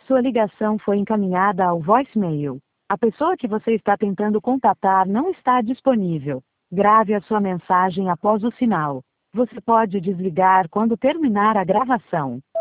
Sua ligação foi encaminhada ao voicemail. A pessoa que você está tentando contatar não está disponível. Grave a sua mensagem após o sinal. Você pode desligar quando terminar a gravação.